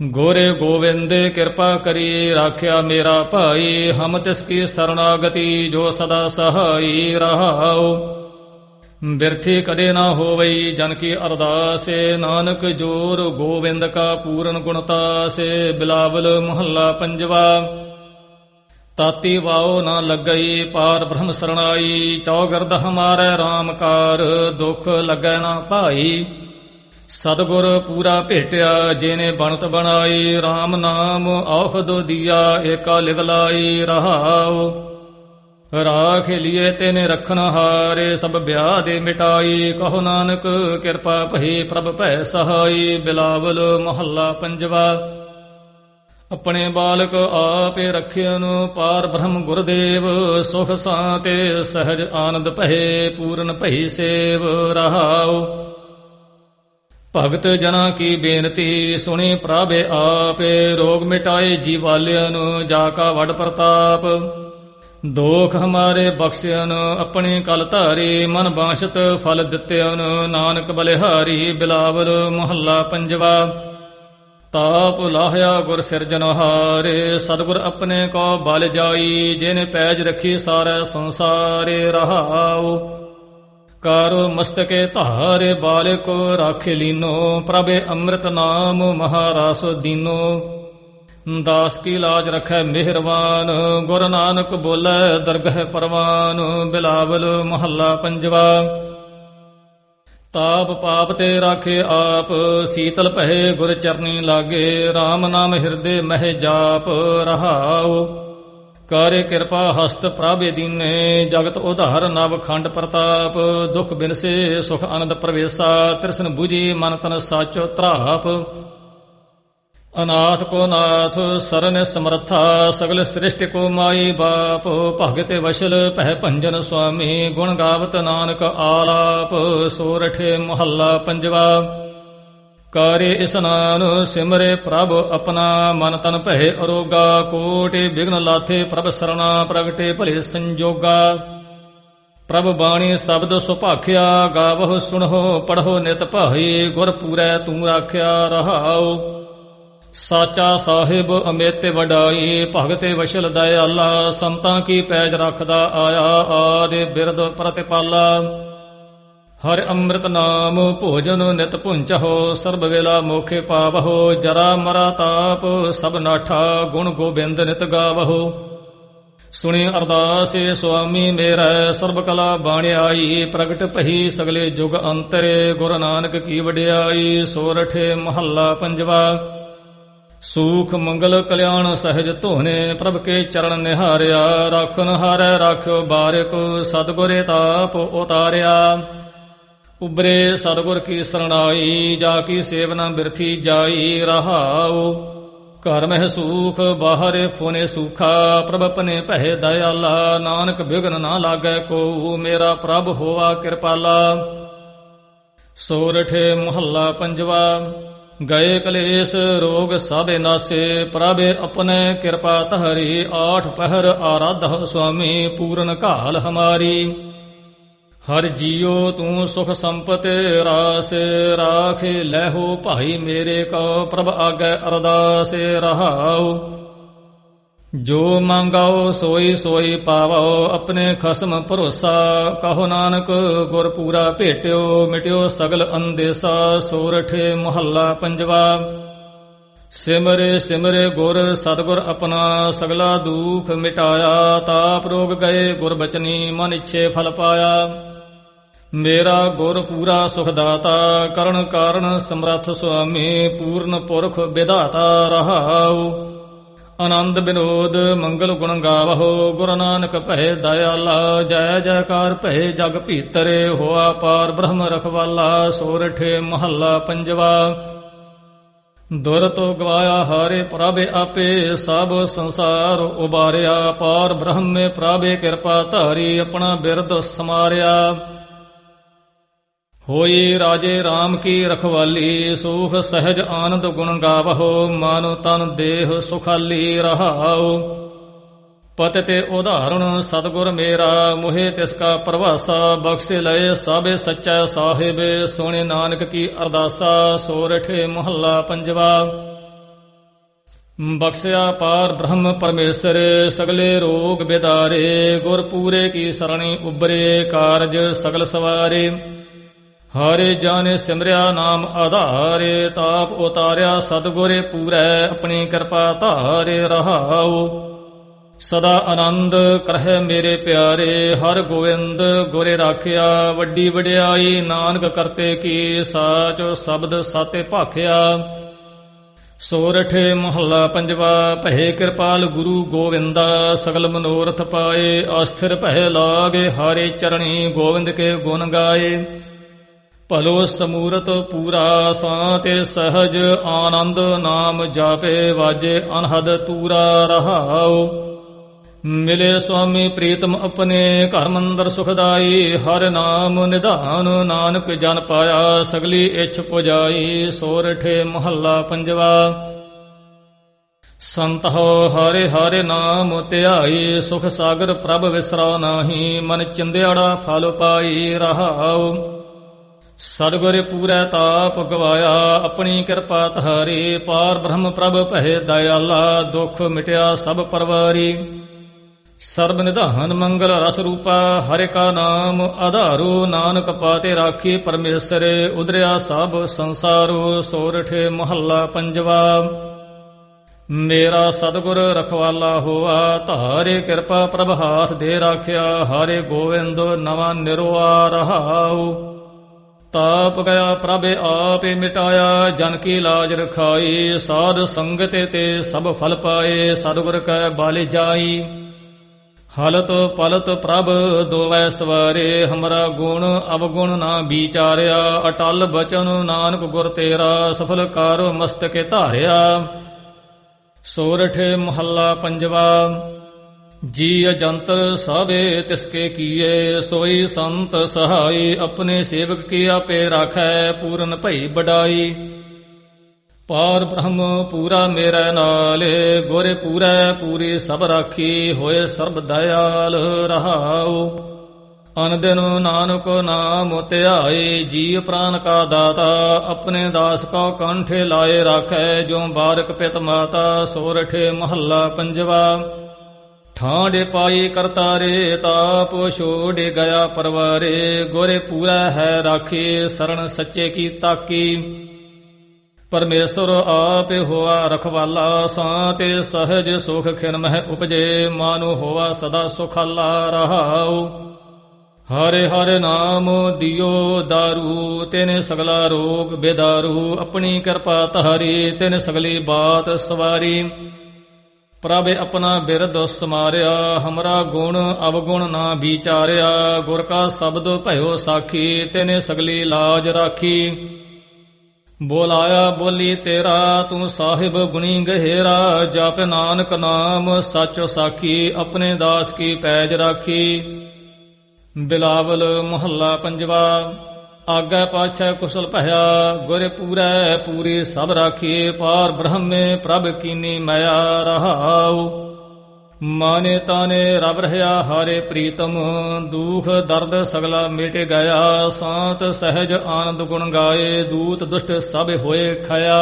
ਗੋਰੇ ਗੋਵਿੰਦ ਕਿਰਪਾ ਕਰੀ ਰਾਖਿਆ ਮੇਰਾ ਭਾਈ, ਹਮ ਤਿਸ ਕੀ ਸਰਣਾਗਤੀ ਜੋ ਸਦਾ ਸਹਾਈ ਰਹਾਉ। ਬਿਰਥੀ ਕਦੇ ਨਾ ਹੋਵਈ ਜਨ ਕੀ ਅਰਦਾਸੇ, ਨਾਨਕ ਜੋਰ ਗੋਵਿੰਦ ਕਾ ਪੂਰਨ ਗੁਣਤਾਸੇ। ਬਿਲਾਵਲ ਮਹੱਲਾ ਪੰਜਵਾ। ਤਾਤੀ ਵਾਓ ਨਾ ਲੱਗਈ ਪਾਰ ਬ੍ਰਹਮ ਸਰਣਾਈ, ਚੌਗਰਦ ਹਮਾਰੇ RAM ਕਾਰ ਦੁਖ ਲੱਗੈ ਨਾ ਭਾਈ। ਸਤਿਗੁਰ ਪੂਰਾ ਭੇਟਿਆ ਜਿਹਨੇ ਬਣਤ ਬਣਾਈ, RAM ਨਾਮ ਔਖਦ ਦੀਆ ਏਕਾ ਲਿਵ ਲਾਈ ਰਹਾਉ। ਰਾਖ ਲਿਏ ਤੈਨੇ ਰਖਨ ਹਾਰੇ ਸਭ ਵਿਆਹ ਦੇ ਮਿਟਾਈ, ਕਹੋ ਨਾਨਕ ਕਿਰਪਾ ਭਈ ਪ੍ਰਭ ਭੈ ਸਹਾਈ। ਬਿਲਾਵਲ ਮਹੱਲਾ ਪੰਜਵਾ। ਆਪਣੇ ਬਾਲਕ ਆਪੇ ਰਖਿਅਨ ਪਾਰ ਬ੍ਰਹਮ ਗੁਰਦੇਵ, ਸੁਖ ਸਾਤੇ ਸਹਿਜ ਆਨੰਦ ਭਏ ਪੂਰਨ ਭਈ ਸੇਵ ਰਹਾਉ। ਭਗਤ ਜਨਾਂ ਕੀ ਬੇਨਤੀ ਸੁਣੀ ਪ੍ਰਭ ਆਪੇ, ਰੋਗ ਮਿਟਾਏ ਜੀਵਾਲਿਅਨ ਜਾ ਕਾ ਵਡ ਪ੍ਰਤਾਪ। ਦੋਖ ਹਮਾਰੇ ਬਖਸ਼ਿਅਨ ਆਪਣੇ ਕਲ ਧਾਰੀ, ਮਨ ਬਾਸ਼ਤ ਫਲ ਦਿੱਤਿਅਨ ਨਾਨਕ ਬਲਿਹਾਰੀ। ਬਿਲਾਵਲ ਮਹੱਲਾ ਪੰਜਵਾ। ਤਾਪ ਲਾਹਿਆ ਗੁਰ ਸਿਰਜਨਹਾਰੇ, ਸਤਿਗੁਰ ਆਪਣੇ ਕੋ ਬਲ ਜਾਈ, ਜਿਹਨੇ ਪੈਜ ਰੱਖੀ ਸਾਰੇ ਸੰਸਾਰੇ ਰਹਾਉ। ਕਾਰੋ ਮਸਤਕੇ ਧਾਰੇ ਬਾਲਿਕੋ ਰਾਖੇ ਲੀਨੋ, ਪ੍ਰਭੇ ਅੰਮ੍ਰਿਤ ਨਾਮ ਮਹਾਰਾਸ ਦੀਨੋ। ਦਾਸ ਕੀ ਲਾਜ ਰਖੈ ਮਿਹਰਵਾਨ, ਗੁਰ ਨਾਨਕ ਬੋਲੇ ਦਰਗਹਿ ਪਰਵਾਨ। ਬਿਲਾਵਲ ਮਹੱਲਾ ਪੰਜਵਾ। ਤਾਪ ਪਾਪ ਤੇ ਰਾਖੇ ਆਪ, ਸੀਤਲ ਭਏ ਗੁਰ ਚਰਨੀ ਲਾਗੇ, RAM ਨਾਮ ਹਿਰਦੇ ਮਹਿ ਜਾਪ ਰਹਾਉ। ਕਾਰੇ ਕਿਰਪਾ ਹਸਤ ਪ੍ਰਭੇ ਦੀਨੇ, ਜਗਤ ਉਧਾਰ ਨਵ ਖੰਡ ਪ੍ਰਤਾਪ। ਦੁਖ ਬਿਨਸੇ ਸੁਖ ਆਨੰਦ ਪ੍ਰਵੇਸ਼ਾ, ਤ੍ਰਿਸ਼ਨ ਬੁਝੀ ਮਨ ਤਨ ਸਾਚੋ ਤਰਾਪ। ਅਨਾਥ ਕੋ ਨਾਥ ਸਰਨ ਸਮਰਥਾ, ਸਗਲ ਸ੍ਰਿਸ਼ਟ ਕੋ ਮਾਈ ਬਾਪ। ਭਗਤੇ ਵਸ਼ਲ ਪਹਿ ਭੰਜਨ ਸੁਆਮੀ, ਗੁਣ ਗਾਵਤ ਨਾਨਕ ਆਲਾਪ। ਸੋਰਠੇ ਮਹੱਲਾ ਪੰਜਵਾ। ਕਾਰੇ ਇਸਨਾਨ ਸਿਮਰੇ ਪ੍ਰਭ ਆਪਣਾ, ਮਨ ਤਨ ਭਏ ਅਰੋਗਾ। ਕੋਟਿ ਬਿਘਨ ਲਾਥੇ ਪ੍ਰਭ ਸਰਣਾ, ਪ੍ਰਗਟੇ ਭਲੇ ਸੰਜੋਗਾ। ਪ੍ਰਭ ਬਾਣੀ ਸ਼ਬਦ ਸੁਭਾਖਿਆ, ਗਾਵਹੁ ਸੁਣਹੁ ਪੜ੍ਹੋ ਨਿਤ ਭਾਈ। ਗੁਰ ਪੂਰੈ ਤੂੰ ਰਾਖਿਆ ਰਹਾਉ। ਸਾਚਾ ਸਾਹਿਬ ਅਮੇਤੇ ਵਡਾਈ, ਭਗਤੇ ਵਸ਼ਲ ਦਇਆਲਾ। ਸੰਤਾਂ ਕੀ ਪੈਜ ਰੱਖਦਾ ਆਇਆ, ਆਦਿ ਬਿਰਦ ਪ੍ਰਤਿਪਾਲਾ। ਹਰਿ ਅੰਮ੍ਰਿਤ ਨਾਮ ਭੋਜਨ ਨਿਤ ਪੁੰਚਹੁ, ਸਰਬ ਵੇਲਾ ਮੋਖੇ ਪਾਵਹੁ। ਜਰਾ ਮਰਾ ਤਾਪ ਸਭ ਨਾਠਾ, ਗੁਣ ਗੋਬਿੰਦ ਨਿਤ ਗਾਵਹੁ। ਸੁਣੀ ਅਰਦਾਸੇ ਸੁਆਮੀ ਮੇਰਾ, ਸਰਬ ਕਲਾ ਬਾਣਿਆਈ। ਪ੍ਰਗਟ ਭਈ ਸਗਲੇ ਜੁਗ ਅੰਤਰੇ, ਗੁਰੂ ਨਾਨਕ ਕੀ ਵਡਿਆਈ। ਸੋਰਠੇ ਮਹੱਲਾ ਪੰਜਵਾ। ਸੂਖ ਮੰਗਲ ਕਲਿਆਣ ਸਹਿਜ ਧੋਨੇ, ਪ੍ਰਭ ਕੇ ਚਰਨ ਨਿਹਾਰਿਆ। ਰਾਖਨ ਹਾਰੈ ਰਾਖਿਓ ਬਾਰਿਕ, ਸਤਿਗੁਰੇ ਤਾਪ ਉਤਾਰਿਆ। ਉਬਰੇ ਸਤਿਗੁਰ ਕੀ ਸਰਣਾਈ, ਜਾ ਕੀ ਸੇਵਨਾ ਬਿਰਥੀ ਜਾਈ ਰਹਾਉ। ਘਰ ਮਹਿ ਸੂਖ ਬਾਹਰੇ ਫੋਨੇ ਸੂਖਾ, ਪ੍ਰਭ ਆਪਣੇ ਭੈ ਦਇਆਲਾ। ਨਾਨਕ ਬਿਘਨ ਨਾ ਲਾਗੈ ਕੋ, ਮੇਰਾ ਪ੍ਰਭ ਹੋਵਾ ਕਿਰਪਾਲਾ। ਸੋਰਠੇ ਮਹੱਲਾ ਪੰਜਵਾ। ਗਏ ਕਲੇਸ਼ ਰੋਗ ਸਭੇ ਨਾਸੇ, ਪ੍ਰਭੇ ਆਪਣੇ ਕਿਰਪਾ ਧਾਰੀ। ਆਠ ਪਹਿਰ ਆਰਾਧਹੁ ਸੁਆਮੀ, ਪੂਰਨ ਘਾਲ ਹਮਾਰੀ। ਹਰ ਜੀਉ ਤੂੰ ਸੁਖ ਸੰਪਤ ਰਾਸ, ਰਾਖੇ ਲੈਹੋ ਭਾਈ ਮੇਰੇ ਕੋ। ਪ੍ਰਭ ਆਗੈ ਅਰਦਾਸ ਰਹਾਉ। ਜੋ ਮੰਗਾਓ ਸੋਈ ਸੋਈ ਪਾਵੋ, ਆਪਣੇ ਖਸਮ ਭਰੋਸਾ। ਕਹੋ ਨਾਨਕ ਗੁਰ ਪੂਰਾ ਭੇਟਿਓ, ਮਿਟਿਓ ਸਗਲ ਅੰਦੇਸਾ। ਸੋਰਠੇ ਮਹੱਲਾ ਪੰਜਵਾ। ਸਿਮਰੇ ਸਿਮਰੇ ਗੁਰ ਸਤਿਗੁਰ ਆਪਣਾ, ਸਗਲਾ ਦੁਖ ਮਿਟਾਇਆ। ਤਾਪ ਰੋਗ ਗਏ ਗੁਰ ਬਚਨੀ, ਮਨ ਇੱਛੇ ਫਲ ਪਾਇਆ। ਮੇਰਾ ਗੁਰ ਪੂਰਾ ਸੁਖ ਦਾਤਾ, ਕਰਨ ਕਾਰਨ ਸਮਰੱਥ ਸੁਆਮੀ। ਪੂਰਨ ਪੁਰਖ ਵਿਧਾਤਾ ਰਹਾਉ। ਆਨੰਦ ਬਿਨੋਦ ਮੰਗਲ ਗੁਣ ਗਾਵਹੁ, ਗੁਰੂ ਨਾਨਕ ਭੈ ਦਇਆਲਾ। ਜੈ ਜੈਕਾਰ ਭੈ ਜਗ ਭੀਤਰੇ, ਹੋਆ ਪਾਰ ਬ੍ਰਹਮ ਰਖਵਾਲਾ। ਸੋਰਠੇ ਮਹੱਲਾ ਪੰਜਵਾ। ਦੁਰ ਤੋ ਗਵਾਇਆ ਹਾਰੇ ਪ੍ਰਭੇ ਆਪੇ, ਸਭ ਸੰਸਾਰ ਉਬਾਰਿਆ। ਪਾਰ ਬ੍ਰਹਮੇ ਪ੍ਰਭੇ ਕਿਰਪਾ ਧਾਰੀ, ਆਪਣਾ ਬਿਰਦ ਸਮਾਰਿਆ। ਹੋਈ ਰਾਜੇ RAM ਕੀ ਰਖਵਾਲੀ, ਸੂਖ ਸਹਿਜ ਆਨੰਦ ਗੁਣ ਗਾਵਹੁ। ਮਨ ਤਨ ਦੇਹ ਸੁਖਾਲੀ ਰਹਾਉ। ਪਤਿ ਤੇ ਉਦਾਹਰਣ ਸਤਿਗੁਰ ਮੇਰਾ, ਮੋਹਿ ਤਿਸ ਕਾ ਪ੍ਰਭਾਸਾ। ਬਖਸ਼ੇ ਲਏ ਸਾਬੇ ਸੱਚਾ ਸਾਹਿਬ, ਸੁਣੇ ਨਾਨਕ ਕੀ ਅਰਦਾਸਾ। ਸੋਰਠੇ ਮਹੱਲਾ ਪੰਜਵਾ। ਬਖਸ਼ਿਆ ਪਾਰ ਬ੍ਰਹਮ ਪਰਮੇਸ਼ਰ ਸਗਲੇ ਰੋਗ ਬਿਦਾਰੇ ਗੁਰ ਪੂਰੇ ਕੀ ਸਰਣੀ ਉਬਰੇ ਕਾਰਜ ਸਗਲ ਸਵਾਰੇ ਹਾਰੇ ਜਾਣੇ ਸਿਮਰਿਆ ਨਾਮ ਆਧਾਰੇ ਤਾਪ ਉਤਾਰਿਆ ਸਤਿਗੁਰੇ ਪੂਰੈ ਆਪਣੀ ਕਿਰਪਾ ਧਾਰੇ ਰਹਾਉ ਸਦਾ ਆਨੰਦ ਕਰਹਿ ਮੇਰੇ ਪਿਆਰੇ ਹਰ ਗੋਇੰਦ ਗੁਰੇ ਰਾਖਿਆ ਵੱਡੀ ਵਡਿਆਈ ਨਾਨਕ ਕਰਤੇ ਕੀ ਸਾਚ ਸ਼ਬਦ ਸਾਤੇ ਭਾਖਿਆ ਸੋਰਠ ਮਹੱਲਾ ਪੰਜਵਾ ਭਏ ਕਿਰਪਾਲ ਗੁਰੂ ਗੋਵਿੰਦਾ ਸਗਲ ਮਨੋਰਥ ਪਾਏ ਅਸਥਿਰ ਭਏ ਲਾਗੇ ਹਾਰੇ ਚਰਣੀ ਗੋਵਿੰਦ ਕੇ ਗੁਣ ਗਾਏ ਭਲੋ ਸਮੂਰਤ ਪੂਰਾ ਸਾਤੇ ਸਹਜ ਆਨੰਦ ਨਾਮ ਜਾਪੇ ਵਾਜੇ ਅਨਹਦ ਤੂਰਾ ਰਹਾਉ ਮਿਲੇ ਸੁਆਮੀ ਪ੍ਰੀਤਮ ਆਪਣੇ ਘਰ ਮੰਦਰ ਸੁਖਦਾਈ ਹਰ ਨਾਮ ਨਿਧਾਨ ਨਾਨਕ ਜਨ ਪਾਇਆ ਸਗਲੀ ਇੱਛ ਪੁਜਾਈ ਸੋਰਠੇ ਮਹੱਲਾ ਪੰਜਵਾ ਸੰਤ ਹੋ ਹਰੇ ਹਰੇ ਨਾਮ ਧਿਆਈ ਸੁਖ ਸਾਗਰ ਪ੍ਰਭ ਵਿਸਰਾ ਨਾਹੀ ਮਨ ਚਿੰਦਿਆੜਾ ਫਲ ਪਾਈ ਰਹਾਉ ਸਤਿਗੁਰ ਪੂਰੈ ਤਾਪ ਗਵਾਇਆ ਆਪਣੀ ਕਿਰਪਾ ਧਾਰੀ ਪਾਰ ਬ੍ਰਹਮ ਪ੍ਰਭ ਭਏ ਦਇਆਲਾ ਦੁਖ ਮਿਟਿਆ ਸਭ ਪਰਵਾਰੀ ਸਰਬ ਨਿਧਾਨ ਮੰਗਲ ਰਸ ਰੂਪਾ ਹਰਿ ਕਾ ਨਾਮ ਆਧਾਰੋ ਨਾਨਕ ਪਾਤੇ ਰਾਖੀ ਪਰਮੇਸ਼ਰ ਉਦਰਿਆ ਸਭ ਸੰਸਾਰੋ ਸੋਰਠੇ ਮਹੱਲਾ ਪੰਜਵਾ ਮੇਰਾ ਸਤਿਗੁਰ ਰਖਵਾਲਾ ਹੋਆ ਧਾਰੇ ਕਿਰਪਾ ਪ੍ਰਭ ਹਾਥ ਦੇ ਰਾਖਿਆ ਹਰੇ ਗੋਵਿੰਦ ਨਵਾਂ ਨਿਰੋਆ ਰਹਾਉ ਤਾਪ ਗਿਆ ਪ੍ਰਭ ਆਪੇ ਮਿਟਾਇਆ ਜਨ ਕੀ ਲਾਜ ਰਖਾਈ ਸਾਧ ਸੰਗਤ ਤੇ ਸਭ ਫਲ ਪਾਏ ਸਤਿਗੁਰ ਕੈ ਬਾਲੇ ਜਾਈ ਹਲਤ ਪਲਤ ਪ੍ਰਭ ਦੋਵੈ ਸਵਾਰੇ ਹਮਰਾ ਗੁਣ ਅਵਗੁਣ ਨਾ ਵਿਚਾਰਿਆ ਅਟਲ ਬਚਨ ਨਾਨਕ ਗੁਰ ਤੇਰਾ ਸਫਲ ਕਰ ਮਸਤਕੇ ਧਾਰਿਆ ਸੋਰਠ ਮਹੱਲਾ ਪੰਜਵਾ ਜੀ ਅਜੰਤਰ ਸਭੇ ਤਿਸਕੇ ਕੀਏ ਸੋਈ ਸੰਤ ਸਹਾਈ ਆਪਣੇ ਸੇਵਕ ਕੀ ਆਪੇ ਰਾਖੈ ਪੂਰਨ ਭਈ ਬਡਾਈ ਪਾਰ ਬ੍ਰਹਮ ਪੂਰਾ ਮੇਰੇ ਨਾਲੇ ਗੁਰੇ ਪੂਰੈ ਪੂਰੀ ਸਭ ਰਾਖੀ ਹੋਏ ਸਰਬ ਦਇਆਲ ਰਹਾਉ ਅਨਦਿਨ ਨਾਨਕ ਨਾਮ ਧਿਆਏ ਜੀ ਪ੍ਰਾਨ ਕਾ ਦਾਤਾ ਆਪਣੇ ਦਾਸ ਕਾ ਕੰਠੇ ਲਾਏ ਰਾਖੈ ਜੋ ਬਾਰਕ ਪਿਤ ਮਾਤਾ ਸੋਰਠੇ ਮਹੱਲਾ ਪੰਜਵਾ ਠਾਂਡੇ ਪਾਈ ਕਰਤਾਰੇ ਤਾਪ ਛੋੜੇ ਗਿਆ ਪਰਵਾਰੇ ਗੁਰੇ ਪੂਰਾ ਹੈ ਰਾਖੀ ਸਰਣ ਸੱਚੇ ਕੀ ਤਾਕੀ ਪਰਮੇਸ਼ਰ ਆਪੇ ਹੋਆ ਰਖਵਾਲਾ ਸਾਤੇ ਸਹਜ ਸੁਖ ਖਿਨ ਮਹਿ ਉਪਜੇ ਮਾਨੋ ਹੋਆ ਸਦਾ ਸੁਖਾਲਾ ਰਹਾਉ ਹਰੇ ਹਰੇ ਨਾਮ ਦਿਓ ਦਾਰੂ ਤੈਨੇ ਸਗਲਾ ਰੋਗ ਬੇਦਾਰੂ ਆਪਣੀ ਕਿਰਪਾ ਧਾਰੀ ਤੈਨੇ ਸਗਲੀ ਬਾਤ ਸਵਾਰੀ ਪ੍ਰਭ ਆਪਣਾ ਬਿਰਦ ਸਮਾਰਿਆ ਹਮਰਾ ਗੁਣ ਅਵਗੁਣ ਨਾ ਵਿਚਾਰਿਆ ਗੁਰ ਕਾ ਸ਼ਬਦ ਭਇਓ ਸਾਖੀ ਤੈਨੇ ਸਗਲੀ ਲਾਜ ਰਾਖੀ ਬੋਲਾਇਆ ਬੋਲੀ ਤੇਰਾ ਤੂੰ ਸਾਹਿਬ ਗੁਣੀ ਗਹਿਰਾ ਜਪ ਨਾਨਕ ਨਾਮ ਸੱਚ ਸਾਖੀ ਆਪਣੇ ਦਾਸ ਕੀ ਪੈਜ ਰਾਖੀ ਬਿਲਾਵਲ ਮਹੱਲਾ ਪੰਜਵਾ ਆਗੇ ਪਾਛੈ ਕੁਸ਼ਲ ਭਇਆ ਗੁਰ ਪੂਰੈ ਪੂਰੀ ਸਭ ਰਾਖੀ ਪਾਰ ਬ੍ਰਹਮੇ ਪ੍ਰਭ ਕੀਨੀ ਮਾਇਆ ਰਹਾਉ ਮਾਨੇ ਤਾਨੇ ਰਬ ਰਹਿਆ ਹਾਰੇ ਪ੍ਰੀਤਮ ਦੁਖ ਦਰਦ ਸਗਲਾ ਮਿਟ ਗਿਆ ਸਾਤ ਸਹਿਜ ਆਨੰਦ ਗੁਣ ਗਾਏ ਦੂਤ ਦੁਸ਼ਟ ਸਭ ਹੋਏ ਖਇਆ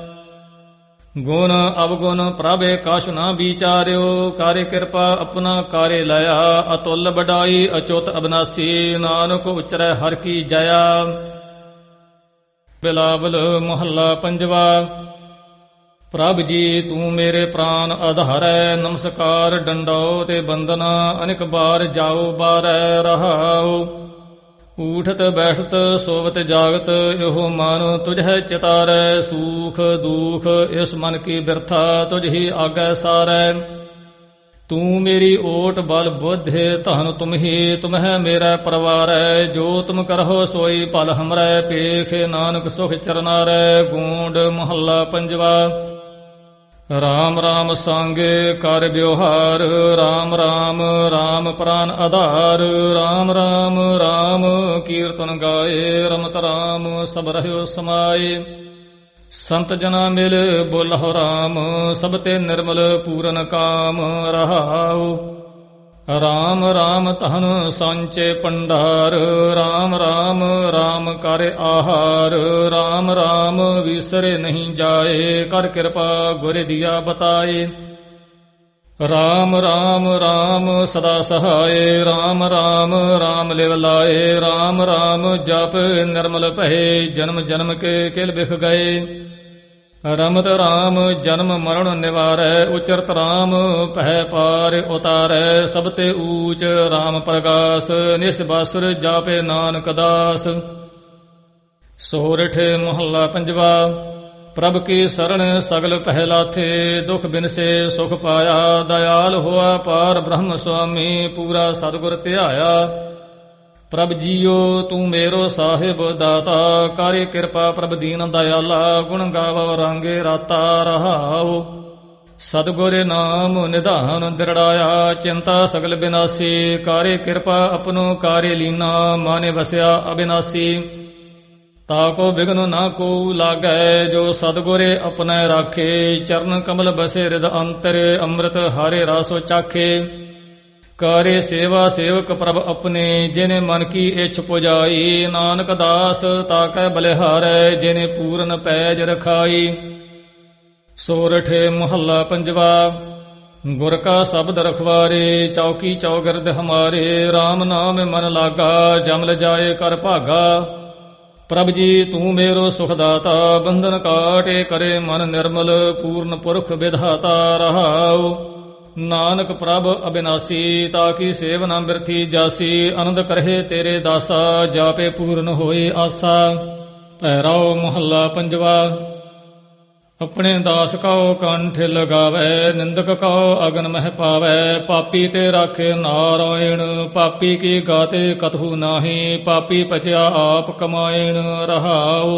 ਗੁਣ ਅਵਗੁਣ ਪ੍ਰਭੇ ਕਾਛ ਨਾ ਵਿਚਾਰਿਓ ਕਾਰੇ ਕਿਰਪਾ ਆਪਣਾ ਕਾਰੇ ਲਿਆ ਅਤੁੱਲ ਬਡਾਈ ਅਚੁੱਤ ਅਬਨਾਸੀ ਨਾਨਕ ਉਚਰੈ ਹਰ ਕੀ ਜਇਆ ਬਿਲਾਵਲ ਮਹੱਲਾ ਪੰਜਵਾ ਪ੍ਰਭ ਜੀ ਤੂੰ ਮੇਰੇ ਪ੍ਰਾਨ ਆਧਾਰੈ ਨਮਸਕਾਰ ਡੰਡਾਉ ਤੇ ਬੰਦਨਾ ਅਨੇਕ ਬਾਰ ਜਾਉ ਬਾਰੈ ਰਹਾਉ ਊਠਤ ਬੈਠਤ ਸੋਵਤ ਜਾਗਤ ਇਹੋ ਮਨ ਤੁਝੈ ਚਿਤਾਰੈ ਸੂਖ ਦੂਖ ਇਸ ਮਨ ਕੀ ਬਿਰਥਾ ਤੁਝ ਹੀ ਆਗੈ ਸਾਰੈ ਤੂੰ ਮੇਰੀ ਓਟ ਬਲ ਬੁੱਧੇ ਧਨ ਤੁਮ ਹੀ ਤੁਮਹਿ ਮੇਰਾ ਪਰਵਾਰੈ ਜੋ ਤੁਮ ਕਰਹੁ ਸੋਈ ਭਲ ਹਮਰੈ ਪੇਖੇ ਨਾਨਕ ਸੁਖ ਚਰਨਾਰੈ ਗੂੰਡ ਮਹੱਲਾ ਪੰਜਵਾ ਰਾਮ ਰਾਮ ਸੰਗੇ ਕਰ ਵਿਵਹਾਰ ਰਾਮ ਰਾਮ ਰਾਮ ਪ੍ਰਾਨ ਆਧਾਰ ਰਾਮ ਰਾਮ ਰਾਮ ਕੀਰਤਨ ਗਾਏ ਰਮਤ ਰਾਮ ਸਭ ਰਹਿਓ ਸਮਾਏ ਸੰਤ ਜਨਾ ਮਿਲ ਬੋਲਹੁ ਰਾਮ ਸਭ ਤੇ ਨਿਰਮਲ ਪੂਰਨ ਕਾਮ ਰਹਾਉ ਰਾਮ ਰਾਮ ਧਨ ਸਾਂਚੇ ਪੰਡਾਰ, ਰਾਮ ਰਾਮ ਰਾਮ ਕਰ ਆਹਾਰ, ਰਾਮ ਰਾਮ ਵਿਸਰੇ ਨਹੀਂ ਜਾਏ, ਕਰ ਕਿਰਪਾ ਗੁਰ ਦੀਆ ਬਤਾਏ। ਰਾਮ ਰਾਮ ਰਾਮ ਸਦਾ ਸਹਾਏ, ਰਾਮ ਰਾਮ ਰਾਮ ਲਿਵ ਲਾਏ, ਰਾਮ ਰਾਮ ਜਪ ਨਿਰਮਲ ਭਏ, ਜਨਮ ਜਨਮ ਕੇ ਕਿਲ ਬਿਖ ਗਏ। ਰਮਤ ਰਾਮ ਜਨਮ ਮਰਨ ਨਿਵਾਰੈ, ਉਚਰਤ ਰਾਮ ਪਹਿ ਪਾਰ ਉਤਾਰੈ, ਸਭ ਤੇ ਊਚ ਰਾਮ ਪ੍ਰਗਾਸ, ਨਿਸ ਬਾਸੁਰ ਜਾਪੇ ਨਾਨਕ ਦਾਸ। ਸੋਰਠ ਮਹੱਲਾ ਪੰਜਵਾ। ਪ੍ਰਭ ਕੀ ਸਰਣ ਸਗਲ ਪਹਿ ਲਾਥੇ, ਦੁਖ ਬਿਨਸੇ ਸੁਖ ਪਾਇਆ, ਦਇਆਲ ਹੋਆ ਪਾਰ ਬ੍ਰਹਮ ਸੁਆਮੀ, ਪੂਰਾ ਸਤਿਗੁਰ ਧਿਆਇਆ। ਪ੍ਰਭ ਜੀਓ ਤੂੰ ਮੇਰੋ ਸਾਹਿਬ ਦਾਤਾ, ਕਰੇ ਕਿਰਪਾ ਪ੍ਰਭ ਦੀਨ ਦਇਆਲਾ, ਗੁਣ ਗਾਵ ਰਾਂਗੇ ਰਾਤਾ ਰਹਾਉ। ਸਤਿਗੁਰ ਨਾਮ ਨਿਧਾਨ ਦਿਰੜਾਇਆ, ਚਿੰਤਾ ਸਗਲ ਬਿਨਾਸੀ, ਕਰੇ ਕਿਰਪਾ ਆਪਣੋ ਕਾਰੇ ਲੀਨਾ, ਮਾਨੇ ਵਸਿਆ ਅਬਿਨਾਸੀ। ਤਾਕੋ ਬਿਗਨ ਨਾ ਕੋ ਲਾਗੈ, ਜੋ ਸਤਿਗੁਰੇ ਆਪਣੈ ਰਾਖੇ, ਚਰਨ ਕਮਲ ਬਸੇ ਰਿਦ ਅੰਤਰ, ਅੰਮ੍ਰਿਤ ਹਾਰੇ ਰਾਸੋ ਚਾਖੇ। ਕਾਰੇ ਸੇਵਾ ਸੇਵਕ ਪ੍ਰਭ ਆਪਣੇ, ਜਿਨੇ ਮਨ ਕੀ ਇੱਛ ਪੁਜਾਈ, ਨਾਨਕ ਦਾਸ ਤਾਕੈ ਬਲਿਹਾਰੈ, ਜਿਨੇ ਪੂਰਨ ਪੈਜ ਰਖਾਈ। ਸੋਰਠ ਮਹੱਲਾ ਪੰਜਵਾ। ਗੁਰ ਕਾ ਸ਼ਬਦ ਰਖਵਾਰੇ, ਚੌਕੀ ਚੌਗਿਰਦ ਹਮਾਰੇ, RAM ਨਾਮ ਮਨ ਲਾਗਾ, ਜਮਲ ਜਾਏ ਕਰ ਭਾਗਾ। ਪ੍ਰਭ ਜੀ ਤੂੰ ਮੇਰੋ ਸੁਖ ਦਾਤਾ, ਬੰਧਨ ਕਾਟੇ ਕਰੇ ਮਨ ਨਿਰਮਲ, ਪੂਰਨ ਪੁਰਖ ਵਿਧਾਤਾ ਰਹਾਉ। ਨਾਨਕ ਪ੍ਰਭ ਅਬਿਨਾਸੀ, ਤਾਕੀ ਸੇਵ ਨਾ ਬਿਰਥੀ ਜਾਸੀ, ਆਨੰਦ ਕਰਹਿ ਤੇਰੇ ਦਾਸਾ, ਜਾਪੇ ਪੂਰਨ ਹੋਏ ਆਸਾ। ਭੈਰਵ ਮਹੱਲਾ ਪੰਜਵਾ। ਆਪਣੇ ਦਾਸ ਕਉ ਕੰਠ ਲਗਾਵੈ, ਨਿੰਦਕ ਕਉ ਅਗਨ ਮਹਿ ਪਾਵੈ, ਪਾਪੀ ਤੇ ਰਾਖੇ ਨਾਰਾਇਣ, ਪਾਪੀ ਕੀ ਗਾਤੇ ਕਤਹੂ ਨਾਹੀ, ਪਾਪੀ ਪਚਿਆ ਆਪ ਕਮਾਇਣ ਰਹਾਉ।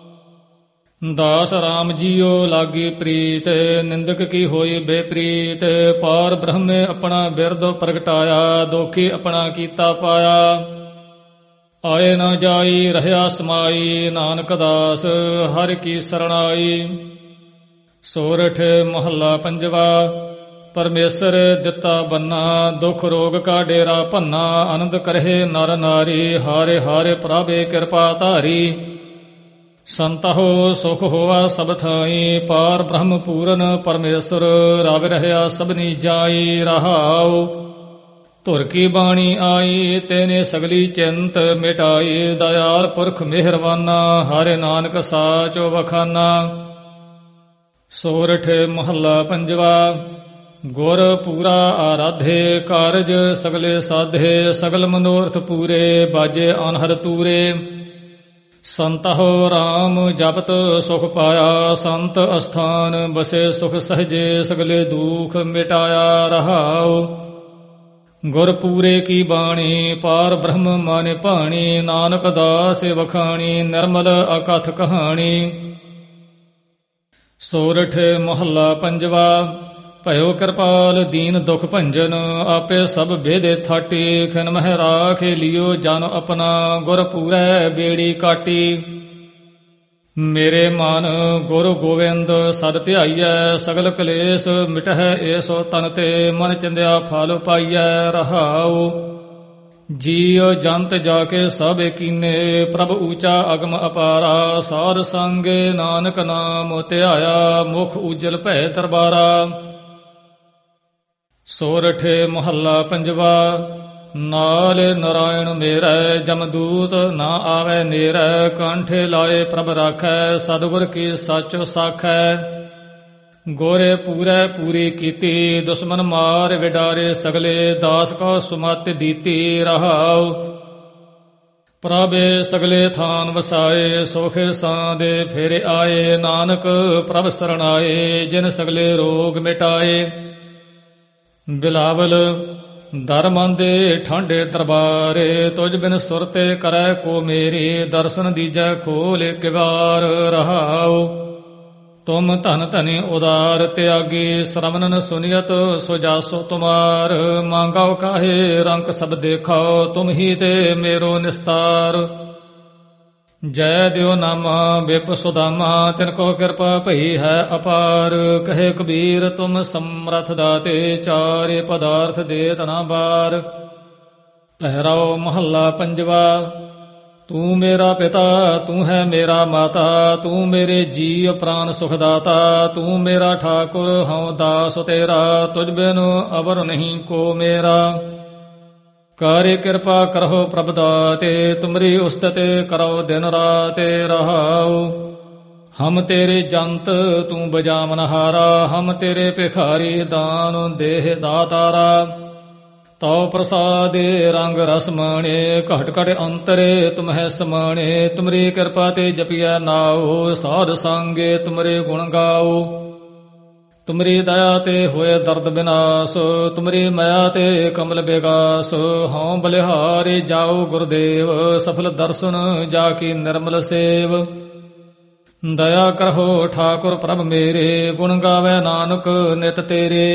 ਦਾਸ ਰਾਮ ਜੀਓ ਲਾਗੀ ਪ੍ਰੀਤ, ਨਿੰਦਕ ਕੀ ਹੋਈ ਬੇਪ੍ਰੀਤ, ਪਾਰ ਬ੍ਰਹਮੇ ਆਪਣਾ ਬਿਰਦ ਪ੍ਰਗਟਾਇਆ, ਦੋਖੀ ਆਪਣਾ ਕੀਤਾ ਪਾਇਆ। ਆਏ ਨਾ ਜਾਈ ਰਹਿਆ ਸਮਾਈ, ਨਾਨਕ ਦਾਸ ਹਰਿ ਕੀ ਸਰਣਾਈ। ਸੋਰਠ ਮਹੱਲਾ ਪੰਜਵਾ। ਪਰਮੇਸ਼ਰ ਦਿੱਤਾ ਬੰਨਾ, ਦੁਖ ਰੋਗ ਕਾ ਡੇਰਾ ਭੰਨਾ, ਆਨੰਦ ਕਰਹਿ ਨਰ ਨਾਰੀ, ਹਾਰੇ ਹਾਰੇ ਪ੍ਰਭੇ ਕਿਰਪਾ ਧਾਰੀ। ਸੰਤਹੁ ਸੁਖ ਹੋਆ ਸਭ ਥਾਈ, ਪਾਰ ਬ੍ਰਹਮ ਪੂਰਨ ਪਰਮੇਸ਼ਰ, ਰਵ ਰਹਿਆ ਸਭਨੀ ਜਾਈ ਰਹਾਉ। ਧੁਰ ਕੀ ਬਾਣੀ ਆਈ, ਤੇਨੇ ਸਗਲੀ ਚਿੰਤ ਮਿਟਾਈ, ਦਇਆਲ ਪੁਰਖ ਮਿਹਰਵਾਨਾ, ਹਰਿ ਨਾਨਕ ਸਾਚੋ ਵਖਾਨਾ। ਸੋਰਠ ਮਹੱਲਾ ਪੰਜਵਾ। ਗੁਰ ਪੂਰਾ ਆਰਾਧੇ, ਕਾਰਜ ਸਗਲੇ ਸਾਧੇ, ਸਗਲ ਮਨੋਰਥ ਪੂਰੇ, ਬਾਜੇ ਅਨਹਦ ਤੂਰੇ। ਸੰਤਹੁ ਰਾਮ ਜਪਤ ਸੁਖ ਪਾਇਆ, ਸੰਤ ਅਸਥਾਨ ਬਸੇ ਸੁਖ ਸਹਜੇ, ਸਗਲੇ ਦੁਖ ਮਿਟਾਇਆ ਰਹਾਉ। ਗੁਰ ਪੂਰੇ ਕੀ ਬਾਣੀ, ਪਾਰ ਬ੍ਰਹਮ ਮਾਨੇ ਭਾਣੀ, ਨਾਨਕ ਦਾਸ ਵਖਾਣੀ, ਨਿਰਮਲ ਅਕਥ ਕਹਾਣੀ। ਸੋਰਠ ਮਹੱਲਾ ਪੰਜਵਾ। ਭਇਓ ਕਿਰਪਾਲ ਦੀਨ ਦੁਖ ਭੰਜਨ, ਆਪੇ ਸਭ ਭੇਦੇ ਥਾਟੀ, ਖਿਨ ਮਹਿ ਰਾਖੇ ਲਿਓ ਜਨ ਆਪਣਾ, ਗੁਰ ਪੂਰੈ ਬੇੜੀ ਕਾਟੀ। ਮੇਰੇ ਮਨ ਗੁਰ ਗੋਵਿੰਦ ਸਦ ਧਿਆਈਐ, ਸਗਲ ਕਲੇਸ਼ ਮਿਟਹਿ ਏਸੋ ਤਨ ਤੇ, ਮਨ ਚਿੰਦਿਆ ਫਲ ਪਾਈਐ ਰਹਾਉ। ਜੀਉ ਜੰਤ ਜਾ ਕੇ ਸਭ ਕੀਨੇ, ਪ੍ਰਭ ਊਚਾ ਅਗਮ ਅਪਾਰਾ, ਸਾਧ ਸੰਗੇ ਨਾਨਕ ਨਾਮ ਧਿਆਇਆ, ਮੁਖ ਉਜਲ ਭੈ ਦਰਬਾਰਾ। ਸੋਰਠ ਮਹੱਲਾ ਪੰਜਵਾ। ਨਾਲ ਨਾਰਾਇਣ ਮੇਰੈ, ਜਮਦੂਤ ਨਾ ਆਵੈ ਨੇਰੈ, ਕੰਠੇ ਲਾਏ ਪ੍ਰਭ ਰਾਖੈ, ਸਤਿਗੁਰ ਕੀ ਸਾਚੋ ਸਾਖੈ। ਗੋਰੇ ਪੂਰੈ ਪੂਰੀ ਕੀਤੀ, ਦੁਸ਼ਮਨ ਮਾਰ ਵਿਡਾਰੇ ਸਗਲੇ, ਦਾਸ ਕੋ ਸੁਮਤਿ ਦੀਤੀ ਰਹਾਉ। ਪ੍ਰਭੇ ਸਗਲੇ ਥਾਨ ਵਸਾਏ, ਸੋਖੇ ਸਾਂਦੇ ਫੇਰੇ ਆਏ, ਨਾਨਕ ਪ੍ਰਭ ਸਰਣਾਏ, ਜਿਨ ਸਗਲੇ ਰੋਗ ਮਿਟਾਏ। ਬਿਲਾਵਲ ਦਰ ਮੰਦੇ ਠਾਂਡੇ ਦਰਬਾਰੇ, ਤੁਝ ਬਿਨ ਸੁਰਤੇ ਕਰੈ ਕੋ ਮੇਰੀ, ਦਰਸ਼ਨ ਦੀਜੈ ਖੋਲੇ ਕਿਵਾਰ ਰਹਾਉ। ਤੁਮ ਧਨ ਧਨੀ ਉਦਾਰ ਤਿਆਗੀ, ਸ਼ਰਵਨਨ ਸੁਨਿਯਤ ਸੁਜਾਸੋ ਤੁਮਾਰ, ਮੰਗਾਓ ਕਾਹੇ ਰੰਕ ਸਭ ਦੇਖਾਓ, ਤੁਮ ਹੀ ਤੇ ਮੇਰੋ ਨਿਸਤਾਰ। ਜੈ ਦਿਓ ਨਾਮਾ ਬਿਪ ਸੁਦਾਮਾ ਤਿਨ ਕੋ ਕਿਰਪਾ ਭਈ ਹੈ ਅਪਾਰ। ਕਹੇ ਕਬੀਰ ਤੁਮ ਸਮਰਥ ਦਾਤੇ ਚਾਰੇ ਪਦਾਰਥ ਦੇਤ ਨਾ ਬਾਰ। ਪਹਿਰਾਓ ਮਹੱਲਾ ਪੰਜਵਾ। ਤੂੰ ਮੇਰਾ ਪਿਤਾ ਤੂੰ ਹੈ ਮੇਰਾ ਮਾਤਾ ਤੂੰ ਮੇਰੇ ਜੀਅ ਪ੍ਰਾਨ ਸੁਖ ਦਾਤਾ। ਤੂੰ ਮੇਰਾ ਠਾਕੁਰ ਹਉ ਦਾਸ ਤੇਰਾ ਤੁਝ ਬਿਨ ਅਵਰ ਨਹੀਂ ਕੋ ਮੇਰਾ। ਕਾਰੇ ਕਿਰਪਾ ਕਰਹੁ ਪ੍ਰਭ ਦਾਤੇ ਤੁਮਰੀ ਉਸਤਤ ਕਰੋ ਦਿਨ ਰਾਤੇ ਰਹਾਉ। ਹਮ ਤੇਰੇ ਜੰਤ ਤੂੰ ਬਜਾਵਨ ਹਾਰਾ ਹਮ ਤੇਰੇ ਭਿਖਾਰੀ ਦਾਨ ਦੇਹ ਦਾਤਾਰਾ। ਤਉ ਪ੍ਰਸਾਦੇ ਰੰਗ ਰਸ ਮਾਣੇ ਘਟ ਘਟ ਅੰਤਰੇ ਤੁਮਹਿ ਸਮਾਣੇ। ਤੁਮਰੀ ਕਿਰਪਾ ਤੇ ਜਪਿਆ ਨਾਉ ਸਾਧ ਸੰਗੇ ਤੁਮਰੇ ਗੁਣ ਗਾਉ। ਤੁਮਰੀ ਦਇਆ ਤੇ ਹੋਏ ਦਰਦ ਬਿਨਾਸ਼ ਤੁਮਰੀ ਮਾਇਆ ਤੇ ਕਮਲ ਬਿਗਾਸ। ਹਉ ਬਲਿਹਾਰੇ ਜਾਉ ਗੁਰਦੇਵ ਸਫਲ ਦਰਸ਼ਨ ਜਾ ਕੀ ਨਿਰਮਲ ਸੇਵ। ਦਇਆ ਕਰਹੁ ਠਾਕੁਰ ਪ੍ਰਭ ਮੇਰੇ ਗੁਣ ਗਾਵੇ ਨਾਨਕ ਨਿਤ ਤੇਰੇ।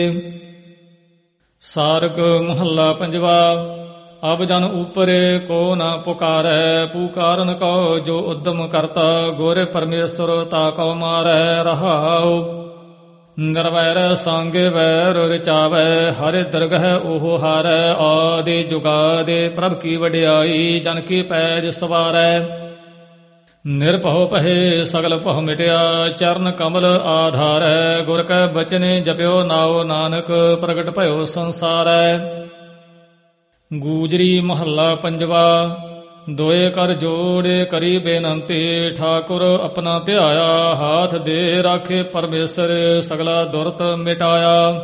ਸਾਰਗ ਮਹੱਲਾ ਪੰਜਵਾ। ਅਬ ਜਨ ਉਪਰੇ ਕੋ ਨਾ ਪੁਕਾਰੈ ਪੁਕਾਰਨ ਕਉ ਜੋ ਉਦਮ ਕਰਤਾ। ਗੋਰੇ ਪਰਮੇਸ਼ਰ ਤਾ ਕਉ ਮਾਰੈ ਰਹਾਉ। ਨਿਰਵੈਰ ਸੰਗੇ ਵੈਰ ਰਚਾਵੈ ਹਰਿ ਦਰਗਹਿ ਉਹ ਹਾਰੈ। ਆਦਿ ਜੁਗਾਦਿ ਪ੍ਰਭ ਕੀ ਵਡਿਆਈ ਜਨ ਕੀ ਪੈਜ ਸਵਾਰੈ। ਨਿਰਭਉ ਪਹਿ ਸਗਲ ਭਉ ਮਿਟਿਆ ਚਰਨ ਕਮਲ ਆਧਾਰੈ। ਗੁਰ ਕੈ ਬਚਨੇ ਜਪਿਓ ਨਾਉ ਨਾਨਕ ਪ੍ਰਗਟ ਭਇਓ ਸੰਸਾਰੈ। ਗੂਜਰੀ ਮਹੱਲਾ ਪੰਜਵਾ। ਦੋਏ ਕਰ ਜੋੜੇ ਕਰੀ ਬੇਨੰਤੀ ਠਾਕੁਰ ਆਪਣਾ ਧਿਆਇਆ। ਹਾਥ ਦੇ ਰਾਖੇ ਪਰਮੇਸ਼ਰ ਸਗਲਾ ਦੁਰਤ ਮਿਟਾਇਆ।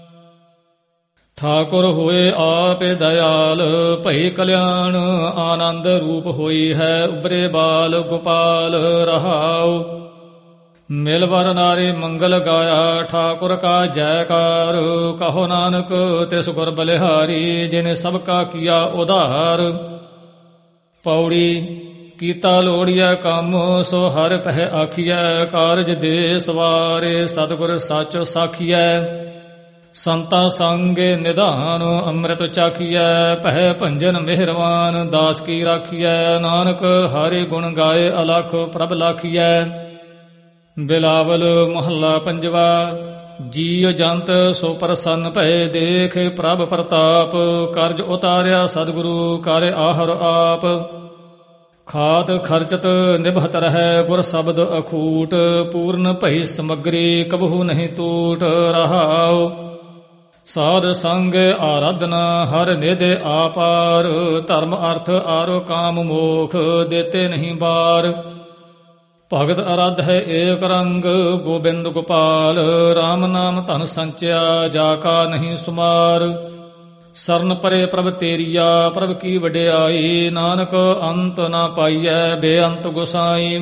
ਠਾਕੁਰ ਹੋਏ ਆਪੇ ਦਇਆਲ ਭਈ ਕਲਿਆਣ ਆਨੰਦ ਰੂਪ ਹੋਈ ਹੈ। ਉਬਰੇ ਬਾਲ ਗੋਪਾਲ ਰਹਾਉ। ਮਿਲ ਵਰ ਨਾਰੇ ਮੰਗਲ ਗਾਇਆ ਠਾਕੁਰ ਕਾ ਜੈਕਾਰ। ਕਹੋ ਨਾਨਕ ਤਿਸ ਗੁਰ ਬਲਿਹਾਰੀ ਜਿਨੇ ਸਭ ਕਾ ਕੀਆ ਉਧਾਰ। ਪੌੜੀ ਕੀਤਾ ਲੋੜੀਐ ਕੰਮ ਸੋ ਹਰਿ ਪਹਿ ਆਖੀਐ। ਕਾਰਜ ਦੇ ਸਵਾਰੇ ਸਤਿਗੁਰ ਸਾਚੋ ਸਾਖੀਐ। ਸੰਤਾ ਸੰਗੇ ਨਿਧਾਨ ਅੰਮ੍ਰਿਤ ਚਾਖੀਐ। ਪਹਿ ਭੰਜਨ ਮਿਹਰਵਾਨ ਦਾਸ ਕੀ ਰਾਖੀਐ। ਨਾਨਕ ਹਰਿ ਗੁਣ ਗਾਏ ਅਲਖ ਪ੍ਰਭ ਲਾਖੀਐ। ਬਿਲਾਵਲ ਮਹੱਲਾ ਪੰਜਵਾ। ਜੀਅ ਜੰਤ ਸੋ ਪ੍ਰਸੰਨ ਭਏ ਦੇਖ ਪ੍ਰਭ ਪ੍ਰਤਾਪ। ਕਰਜ ਉਤਾਰਿਆ ਸਤਿਗੁਰੂ ਕਰ ਆਹਰ ਆਪ। ਖਾਤ ਖਰਚਤ ਨਿਭਤ ਰਹਿ ਗੁਰ ਸ਼ਬਦ ਅਖੂਟ। ਪੂਰਨ ਭਈ ਸਮਗਰੀ ਕਬਹੂ ਨਹੀਂ ਟੂਟ ਰਹਾਉ। ਸਾਧ ਸੰਗ ਆਰਾਧਨਾ ਹਰ ਨਿਧਿ ਆਪਾਰ। ਧਰਮ ਅਰਥ ਆਰੋ ਕਾਮ ਮੋਖ ਦੇਤੇ ਨਹੀਂ ਬਾਰ। ਭਗਤ ਅਰਾਧ ਹੈ ਏਕ ਰੰਗ ਗੋਬਿੰਦ ਗੋਪਾਲ। ਰਾਮ ਨਾਮ ਧਨ ਸੰਚਿਆ ਜਾ ਕਾ ਨਹੀਂ ਸੁਮਾਰ। ਸਰਨ ਪਰੇ ਪ੍ਰਭ ਤੇਰੀਆ ਪ੍ਰਭ ਕੀ ਵਡਿਆਈ। ਨਾਨਕ ਅੰਤ ਨਾ ਪਾਈਐ ਬੇਅੰਤ ਗੁਸਾਈ।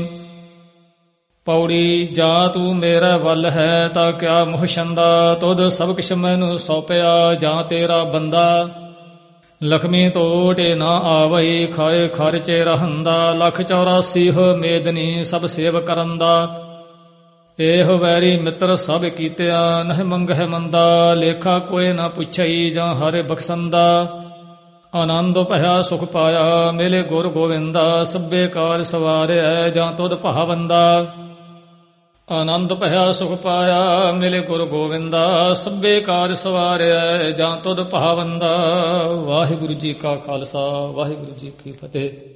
ਪੌੜੀ ਜਾ ਤੂੰ ਮੇਰਾ ਵੱਲ ਹੈ ਤਾਂ ਕਿਆ ਮੋਹ ਛੰਦਾ। ਤੁਧ ਸਭ ਕਿਛ ਮੈਨੂੰ ਸੌਪਿਆ ਜਾਂ ਤੇਰਾ ਬੰਦਾ। ਲਖਮੀ ਤੋਟੇ ਨਾ ਆਵਈ ਖਾਏ ਖਰਚੇ ਰਹੰਦਾ। ਲੱਖ ਚੌਰਾਸੀ ਹੋ ਮੇਦਨੀ ਸਭ ਸੇਵ ਕਰੰਦਾ। ਇਹੋ ਵੈਰੀ ਮਿੱਤਰ ਸਭ ਕੀਤਿਆ ਨਹਿ ਮੰਗਹਿ ਮੰਦਾ। ਲੇਖਾ ਕੋਇ ਨਾ ਪੁੱਛਈ ਜਾਂ ਹਰਿ ਬਖਸ਼ੰਦਾ। ਆਨੰਦ ਭਇਆ ਸੁਖ ਪਾਇਆ ਮਿਲੇ ਗੁਰ ਗੋਵਿੰਦਾ। ਸਭੇ ਕਾਰ ਸਵਾਰਿਆ ਜਾਂ ਤੁਧ ਭਾਵੰਦਾ। ਆਨੰਦ ਭਇਆ ਸੁਖ ਪਾਇਆ ਮਿਲੇ ਗੁਰ ਗੋਵਿੰਦਾ। ਸਭੇ ਕਾਰ ਸਵਾਰਿਆ ਜਾਂ ਤੁਧ ਭਾਵੰਦਾ। ਵਾਹਿਗੁਰੂ ਜੀ ਕਾ ਖਾਲਸਾ ਵਾਹਿਗੁਰੂ ਜੀ ਕੀ ਫਤਿਹ।